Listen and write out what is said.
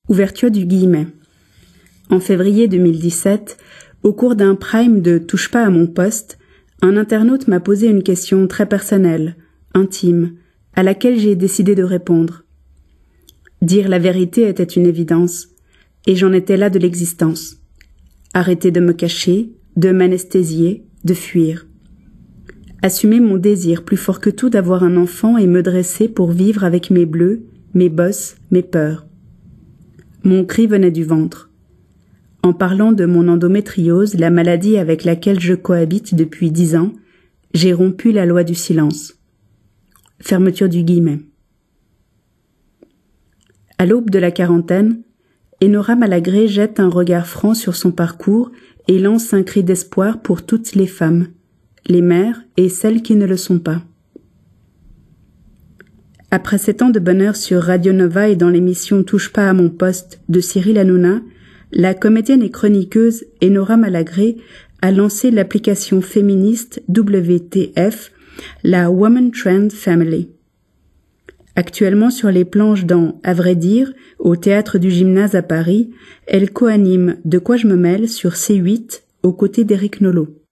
Ouverture du guillemet. En février 2017, au cours d'un prime de Touche pas à mon poste, un internaute m'a posé une question très personnelle, intime, à laquelle j'ai décidé de répondre. Dire la vérité était une évidence, et j'en étais là de l'existence. Arrêter de me cacher, de m'anesthésier, de fuir. Assumer mon désir plus fort que tout d'avoir un enfant et me dresser pour vivre avec mes bleus, mes bosses, mes peurs. Mon cri venait du ventre. En parlant de mon endométriose, la maladie avec laquelle je cohabite depuis 10 ans, j'ai rompu la loi du silence. Fermeture du guillemet. À l'aube de la quarantaine, Enora Malagré jette un regard franc sur son parcours et lance un cri d'espoir pour toutes les femmes, les mères et celles qui ne le sont pas. Après 7 ans de bonheur sur Radio Nova et dans l'émission Touche pas à mon poste de Cyril Hanouna, la comédienne et chroniqueuse Enora Malagré a lancé l'application féministe WTF, la Woman Trend Family. Actuellement sur les planches dans À vrai dire, au Théâtre du Gymnase à Paris, elle co-anime De quoi je me mêle sur C8 aux côtés d'Éric Nolot.